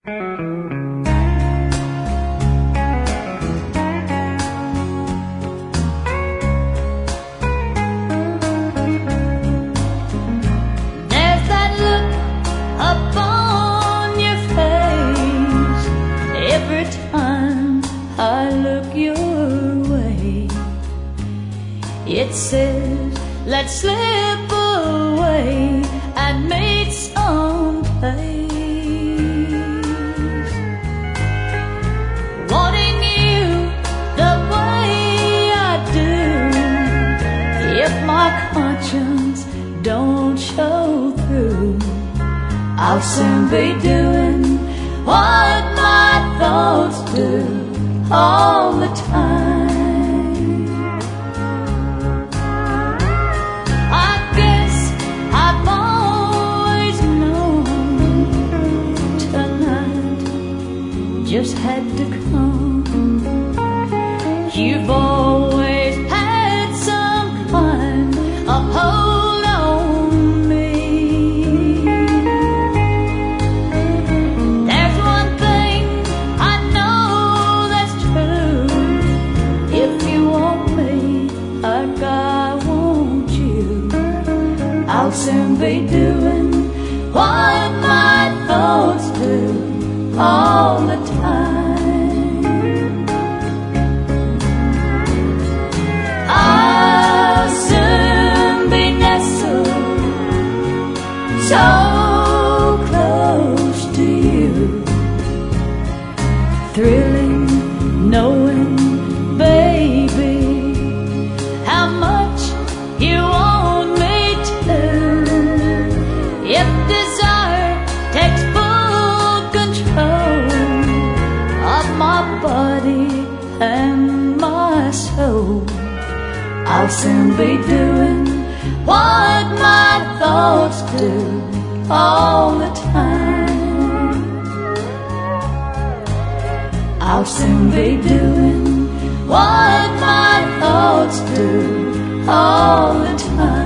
that look upon your face every time I look your way. It says, let's slip away and meet someplace. Wanting you the way I do, if my conscience don't show through, I'll soon be doing what my thoughts do all the time. I guess I've always known tonight just had to come. You've always had some kind of hold on me. There's one thing I know that's true: if you want me like I want you, I'll soon be doing what my thoughts do all the time. I'll soon be nestled so close to you, thrilling knowing, baby, how much you want me to. If desire takes full control of my body and my soul, I'll soon be doing what my thoughts do all the time. I'll soon be doing what my thoughts do all the time.